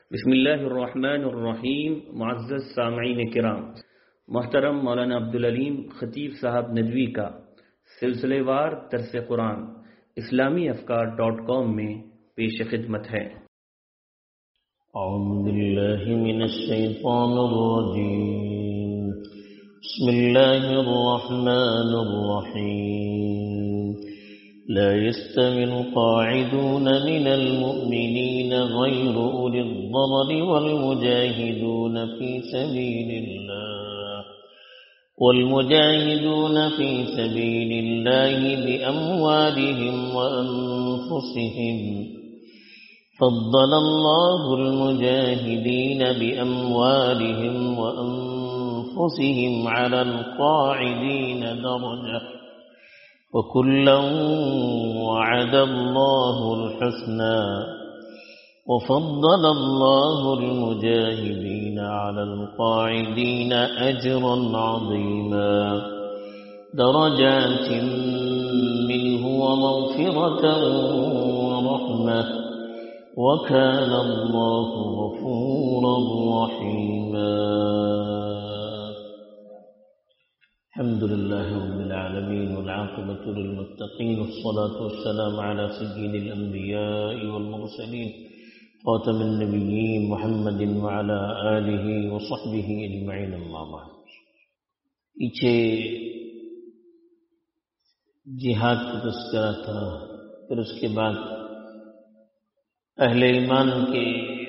بسم اللہ الرحمن الرحیم. معزز سامعین کرام، محترم مولانا عبدالعلیم خطیب صاحب ندوی کا سلسلے وار درس قرآن اسلامیافکار.com میں پیش خدمت ہے. اعوذ باللہ من الشیطان الرجیم. بسم اللہ الرحمن الرحیم. لا يستوي القاعدون من المؤمنين غير أولي الضرر والمجاهدون في سبيل الله بأموالهم وأنفسهم. فضل الله المجاهدين بأموالهم وأنفسهم على القاعدين درجة وكلا وعد الله الحسنى. وفضل الله المجاهدين على القاعدين أجرا عظيما درجات منه ومغفرة ورحمة وكان الله غفورا رحيما. الحمد لله رب العالمين والعاقبة للمتقين والصلاة والسلام على سيد الأنبياء والمرسلين خاتم النبيين محمد وعلى آله وصحبه أجمعين. أما بعد. پیچھے جہاد کا تذکرہ تھا، پھر اس کے بعد اہل ایمان کے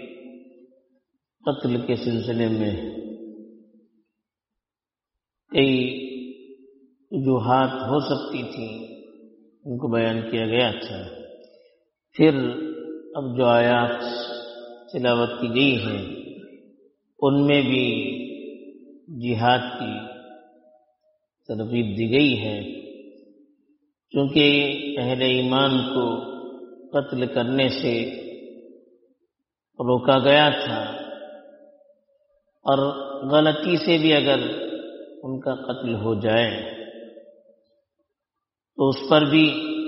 قتل کے سلسلے میں کئی وجوہات ہو سکتی تھی، ان کو بیان کیا گیا تھا. پھر اب جو آیات تلاوت کی گئی ہیں ان میں بھی جہاد کی ترغیب دی گئی ہے، چونکہ اہل ایمان کو قتل کرنے سے روکا گیا تھا، اور غلطی سے بھی اگر ان کا قتل ہو جائے تو اس پر بھی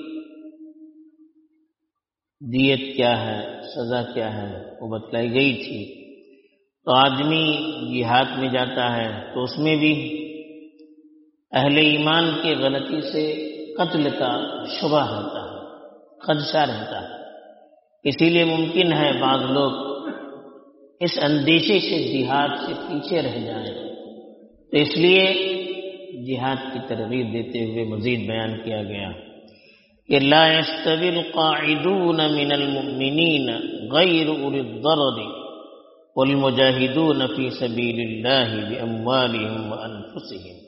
دیت کیا ہے، سزا کیا ہے، وہ بتلائی گئی تھی. تو آدمی جہاد میں جاتا ہے تو اس میں بھی اہل ایمان کے غلطی سے قتل کا شبہ رہتا ہے، خدشہ رہتا ہے. اسی لیے ممکن ہے بعض لوگ اس اندیشے سے جہاد سے پیچھے رہ جائیں. تو اس لیے جہاد کی ترغیب دیتے ہوئے مزید بیان کیا گیا کہ لا يستوي القاعدون من المؤمنين غير أولي الضرر والمجاهدون في سبيل الله بأموالهم وأنفسهم.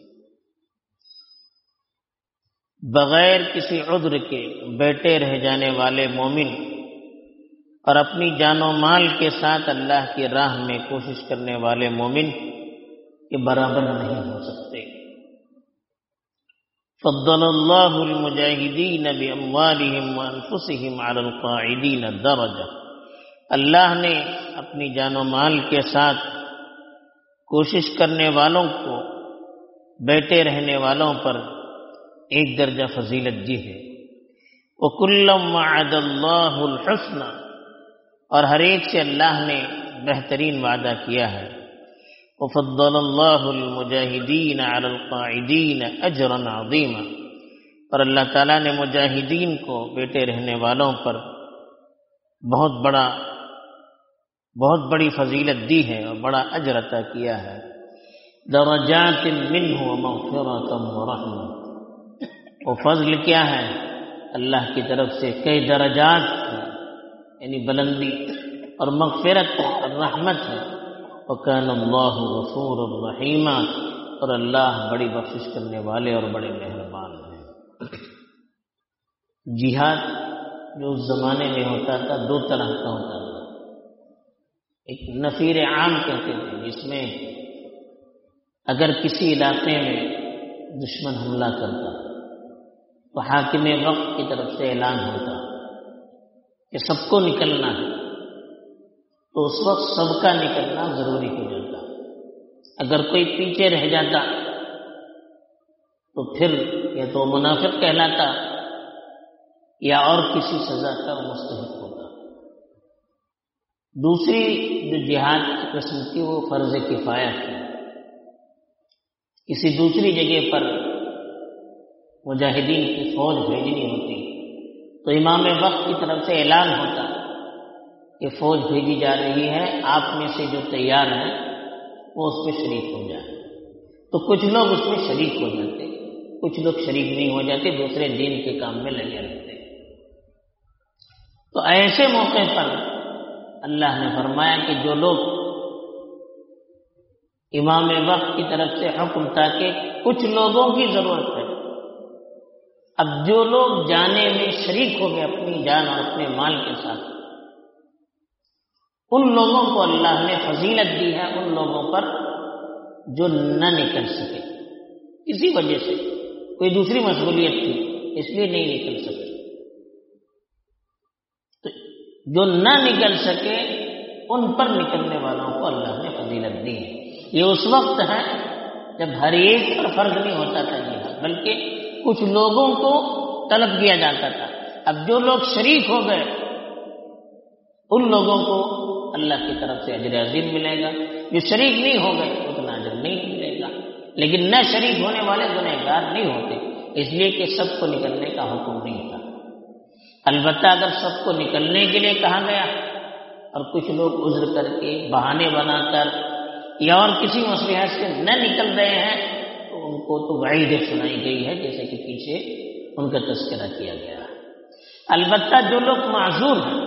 بغیر کسی عذر کے بیٹھے رہ جانے والے مومن اور اپنی جان و مال کے ساتھ اللہ کی راہ میں کوشش کرنے والے مومن کے برابر نہیں ہو سکتے. فضل اللہ المجاہدین باموالہم وانفسہم علی القاعدین درجہ. اللہ نے اپنی جان و مال کے ساتھ کوشش کرنے والوں کو بیٹھے رہنے والوں پر ایک درجہ فضیلت دی ہے. وکلا وعد اللہ الحسنى. اور ہر ایک سے اللہ نے بہترین وعدہ کیا ہے. وفضل اللہ المجاہدین علی القاعدین اجرا عظیما. اور اللہ تعالیٰ نے مجاہدین کو بیٹھے رہنے والوں پر بہت بڑی فضیلت دی ہے اور بڑا اجر عطا کیا ہے. درجات منہ ومغفرۃ ورحمہ. وہ فضل کیا ہے؟ اللہ کی طرف سے کئی درجات ہیں، یعنی بلندی اور مغفرت اور رحمت ہے. وَكَانَ اللَّهُ غَفُورًا رَحِيمًا. اور اللہ بڑی بخشش کرنے والے اور بڑے مہربان ہیں. جہاد جو اس زمانے میں ہوتا تھا دو طرح کا ہوتا تھا. ایک نفیر عام کہتے تھے، جس میں اگر کسی علاقے میں دشمن حملہ کرتا تو حاکم وقت کی طرف سے اعلان ہوتا کہ سب کو نکلنا ہے، تو اس وقت سب کا نکلنا ضروری ہو جاتا. اگر کوئی پیچھے رہ جاتا تو پھر یا تو منافق کہلاتا یا اور کسی سزا کا مستحق ہوگا. دوسری جو جہاد کی قسم تھی وہ فرض کفایہ تھی. کسی دوسری جگہ پر مجاہدین کی فوج بھیجنی ہوتی تو امام وقت کی طرف سے اعلان ہوتا کہ فوج بھیجی جا رہی ہے، آپ میں سے جو تیار ہیں وہ اس میں شریک ہو جائیں. تو کچھ لوگ اس میں شریک ہو جاتے، کچھ لوگ شریک نہیں ہو جاتے، دوسرے دین کے کام میں لگے رہتے. تو ایسے موقع پر اللہ نے فرمایا کہ جو لوگ امام وقت کی طرف سے حکم تھا کہ کچھ لوگوں کی ضرورت ہے، اب جو لوگ جانے میں شریک ہو گئے اپنی جان اور اپنے مال کے ساتھ، ان لوگوں کو اللہ نے فضیلت دی ہے ان لوگوں پر جو نہ نکل سکے، کسی وجہ سے کوئی دوسری مشغولیت تھی اس لیے نہیں نکل سکے. تو جو نہ نکل سکے ان پر نکلنے والوں کو اللہ نے فضیلت دی ہے. یہ اس وقت ہے جب ہر ایک پر فرض نہیں ہوتا تھا جہاد، بلکہ کچھ لوگوں کو طلب کیا جاتا تھا. اب جو لوگ شریک ہو گئے ان لوگوں کو اللہ کی طرف سے اجر عظیم ملے گا، جو شریک نہیں ہو گئے اتنا اجر نہیں ملے گا. لیکن نہ شریک ہونے والے گنہگار نہیں ہوتے، اس لیے کہ سب کو نکلنے کا حکم نہیں تھا. البتہ اگر سب کو نکلنے کے لیے کہا گیا اور کچھ لوگ عذر کر کے بہانے بنا کر یا اور کسی مصلحت سے نہ نکل رہے ہیں تو ان کو تو وعید سنائی گئی ہے، جیسے کہ پیچھے ان کا تذکرہ کیا گیا. البتہ جو لوگ معذور ہیں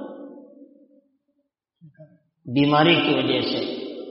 بیماری کی وجہ سے،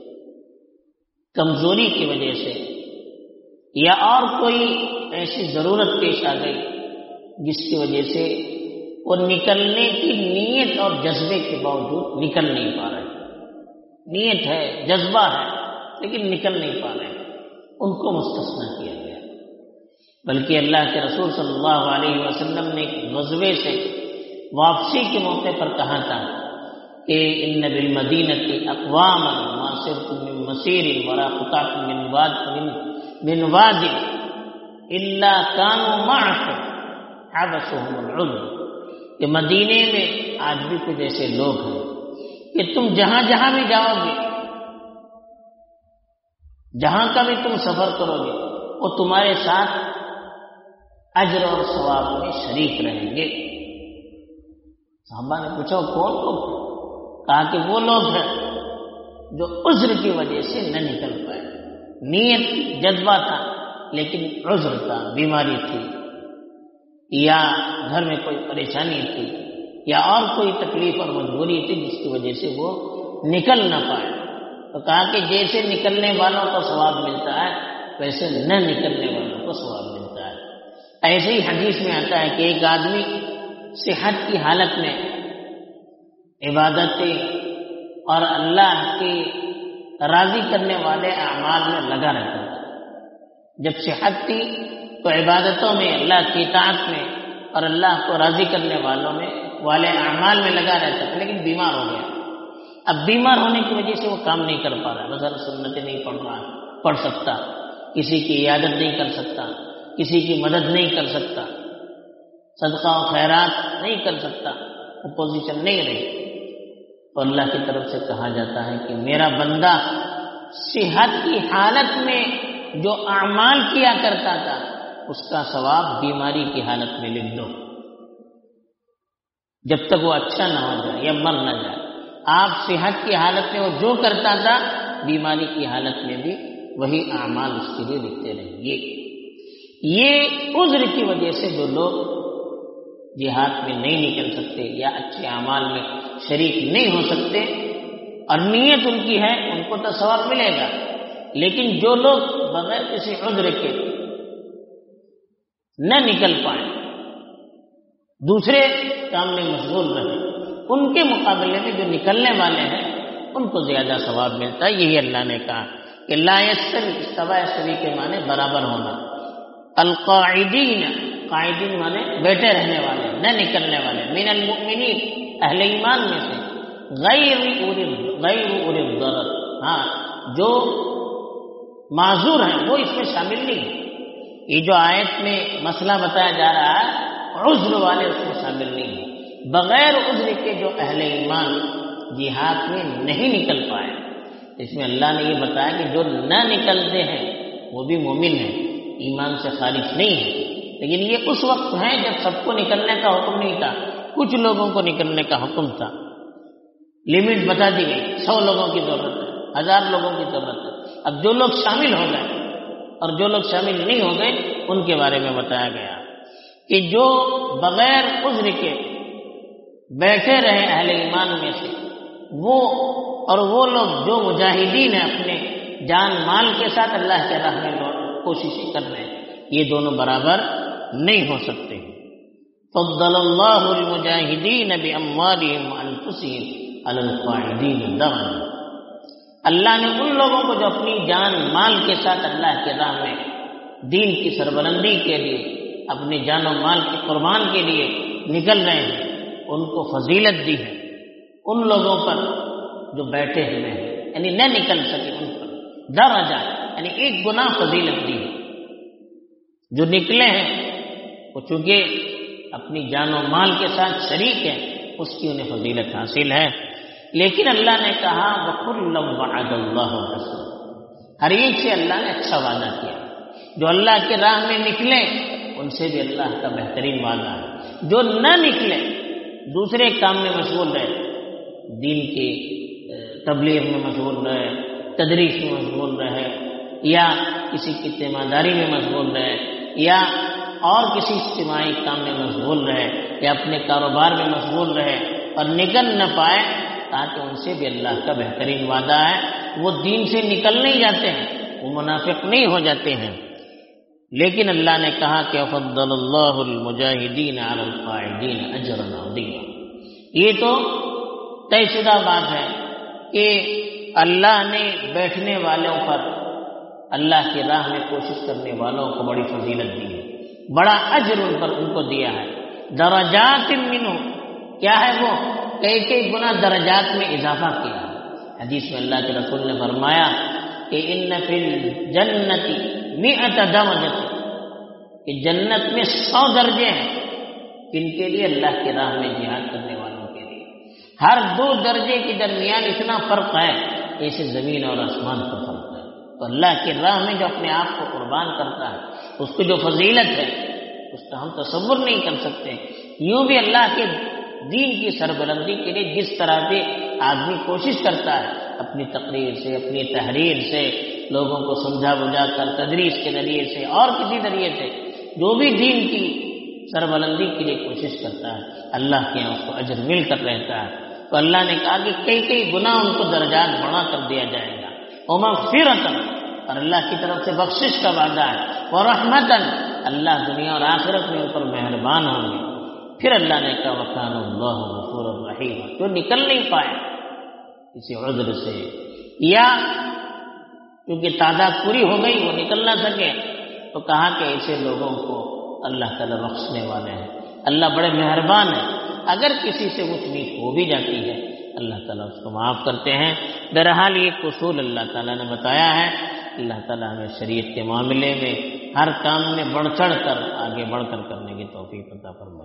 کمزوری کی وجہ سے یا اور کوئی ایسی ضرورت پیش آ گئی جس کی وجہ سے وہ نکلنے کی نیت اور جذبے کے باوجود نکل نہیں پا رہے، نیت ہے جذبہ ہے لیکن نکل نہیں پا رہے، ان کو مستثنیٰ کیا گیا. بلکہ اللہ کے رسول صلی اللہ علیہ وسلم نے غزوے سے واپسی کے موقع پر کہا تھا کہ ان بالمدینۃ اقواما ما سرتم من مسیر ولا قطعتم من واد الا كانوا معكم حبسهم العذر. کہ مدینے میں آج بھی کچھ ایسے لوگ ہیں کہ تم جہاں جہاں بھی جاؤ گے، جہاں کا بھی تم سفر کرو گے، وہ تمہارے ساتھ اجر اور ثواب میں شریک رہیں گے. صحابہ نے پوچھا کون لوگ ہیں؟ کہا کہ وہ لوگ ہیں جو عذر کی وجہ سے نہ نکل پائے. نیت جذبہ تھا لیکن عذر تھا، بیماری تھی یا گھر میں کوئی پریشانی تھی یا اور کوئی تکلیف اور مجبوری تھی جس کی وجہ سے وہ نکل نہ پائے. تو کہا کہ جیسے نکلنے والوں کو ثواب ملتا ہے ویسے نہ نکلنے والوں کو ثواب ملتا ہے. ایسے ہی حدیث میں آتا ہے کہ ایک آدمی صحت کی حالت میں عبادتیں اور اللہ کی راضی کرنے والے اعمال میں لگا رہتا تھا. جب صحت تھی تو عبادتوں میں، اللہ کی اطاعت میں اور اللہ کو راضی کرنے والے اعمال میں لگا رہتا تھا، لیکن بیمار ہو گیا. اب بیمار ہونے کی وجہ سے وہ کام نہیں کر پا رہا، مثلا سنتیں نہیں پڑھ سکتا، کسی کی عیادت نہیں کر سکتا، کسی کی مدد نہیں کر سکتا، صدقہ و خیرات نہیں کر سکتا، وہ پوزیشن نہیں رہی. تو اللہ کی طرف سے کہا جاتا ہے کہ میرا بندہ صحت کی حالت میں جو اعمال کیا کرتا تھا اس کا ثواب بیماری کی حالت میں لکھ دو، جب تک وہ اچھا نہ ہو جائے یا مر نہ جائے. آپ صحت کی حالت میں وہ جو کرتا تھا بیماری کی حالت میں بھی وہی اعمال اس کے لیے لکھتے رہیں گے. یہ عذر کی وجہ سے جو لوگ جہاد میں نہیں نکل سکتے یا اچھے اعمال میں شریک نہیں ہو سکتے اور نیت ان کی ہے ان کو تو ثواب ملے گا، لیکن جو لوگ بغیر کسی عذر کے نہ نکل پائیں، دوسرے کام میں مشغول رہے، ان کے مقابلے میں جو نکلنے والے ہیں ان کو زیادہ ثواب ملتا ہے. یہی اللہ نے کہا کہ لا یستوی، استوى یستوی کے معنی برابر ہونا. القاعدین، قاعدین معنی بیٹھے رہنے والے، نہ نکلنے والے، من المؤمنین، اہل ایمان میں سے، غیر اولی الضرر، ہاں جو معذور ہیں وہ اس میں شامل نہیں ہے. یہ جو آیت میں مسئلہ بتایا جا رہا ہے عذر والے اس میں شامل نہیں ہیں. بغیر عذر کے جو اہل ایمان جہاد میں نہیں نکل پائے، اس میں اللہ نے یہ بتایا کہ جو نہ نکلتے ہیں وہ بھی مومن ہیں، ایمان سے خارج نہیں ہے، لیکن یہ اس وقت ہے جب سب کو نکلنے کا حکم نہیں تھا، کچھ لوگوں کو نکلنے کا حکم تھا، لمٹ بتا دی گئی، 100 لوگوں کی ضرورت ہے، 1000 لوگوں کی ضرورت ہے۔ اب جو لوگ شامل ہو گئے اور جو لوگ شامل نہیں ہو گئے ان کے بارے میں بتایا گیا کہ جو بغیر عذر کے بیٹھے رہے اہل ایمان میں سے وہ لوگ جو مجاہدین ہیں اپنے جان مال کے ساتھ اللہ کے راہ میں کوششیں کر رہے ہیں، یہ دونوں برابر نہیں ہو سکتے۔ فضل اللہ المجاہدین باموالہم وانفسہم علی القاعدین درجہ، اللہ نے ان لوگوں کو جو اپنی جان مال کے ساتھ اللہ کے راہ میں دین کی سربلندی کے لیے اپنی جان و مال کی قربان کے لیے نکل رہے ہیں ان کو فضیلت دی ہے، ان لوگوں پر جو بیٹھے ہوئے ہیں یعنی نہ نکل سکے ان پر درجہ یعنی 1 گنا فضیلت دی ہے، جو نکلے ہیں وہ چونکہ اپنی جان و مال کے ساتھ شریک ہیں اس کی انہیں فضیلت حاصل ہے۔ لیکن اللہ نے کہا وَكُلًّا وَعَدَ اللَّهُ الْحُسْنَىٰ، ہر ایک سے اللہ نے اچھا وعدہ کیا، جو اللہ کے راہ میں نکلے ان سے بھی اللہ کا بہترین وعدہ ہے، جو نہ نکلے دوسرے کام میں مشغول رہے، دین کی تبلیغ میں مشغول رہے، تدریس میں مشغول رہے، یا کسی کی تیمارداری میں مشغول رہے، یا اور کسی اجتماعی کام میں مشغول رہے، یا اپنے کاروبار میں مشغول رہے اور نکل نہ پائے، تاکہ ان سے بھی اللہ کا بہترین وعدہ ہے، وہ دین سے نکل نہیں جاتے ہیں، وہ منافق نہیں ہو جاتے ہیں۔ لیکن اللہ نے کہا کہ فضل اللہ المجاہدین علی القاعدین اجرا عظیما، یہ تو طے شدہ بات ہے کہ اللہ نے بیٹھنے والوں پر، اللہ کی راہ میں کوشش کرنے والوں کو بڑی فضیلت دی ہے، بڑا اجر ان پر ان کو دیا ہے۔ درجات منہ، کیا ہے وہ؟ کئی گنا درجات میں اضافہ کیا۔ حدیث میں اللہ کے رسول نے فرمایا کہ ان فی الجنت 100 درجہ، کہ جنت میں 100 درجے ہیں، کن کے لیے؟ اللہ کی راہ میں جہاد کرنے والوں کے لیے۔ ہر 2 درجے کے درمیان اتنا فرق ہے جیسے زمین اور آسمان کا فرق ہے۔ تو اللہ کی راہ میں جو اپنے آپ کو قربان کرتا ہے اس کو جو فضیلت ہے اس کا ہم تصور نہیں کر سکتے۔ یوں بھی اللہ کے دین کی سربلندی کے لیے جس طرح سے آدمی کوشش کرتا ہے اپنی تقریر سے، اپنی تحریر سے، لوگوں کو سمجھا بجھا کر تدریس کے ذریعے سے اور کسی ذریعے سے جو بھی دین کی سربلندی کے لیے کوشش کرتا ہے اللہ کے یہاں اس کو اجر مل کر رہتا ہے۔ تو اللہ نے کہا کہ کئی گنا ان کو درجات بڑھا کر دیا جائے گا، ومغفرۃ، اور اللہ کی طرف سے بخشش کا وعدہ ہے، ورحمۃ، اللہ دنیا اور آخرت میں ان پر مہربان ہوں گے۔ پھر اللہ نے کہا وَكَانَ اللَّهُ غَفُورًا رَحِيمًا، جو نکل نہیں پائے کسی عذر سے یا کیونکہ تعداد پوری ہو گئی وہ نکل نہ سکے، تو کہا کہ ایسے لوگوں کو اللہ تعالیٰ بخشنے والے ہیں، اللہ بڑے مہربان ہیں، اگر کسی سے اونچ نیچ ہو بھی جاتی ہے اللہ تعالیٰ اس کو معاف کرتے ہیں۔ بہرحال یہ اصول اللہ تعالیٰ نے بتایا ہے۔ اللہ تعالیٰ ہمیں شریعت کے معاملے میں ہر کام میں بڑھ چڑھ کر آگے بڑھ کر کرنے کی توفیق عطا فرمائے۔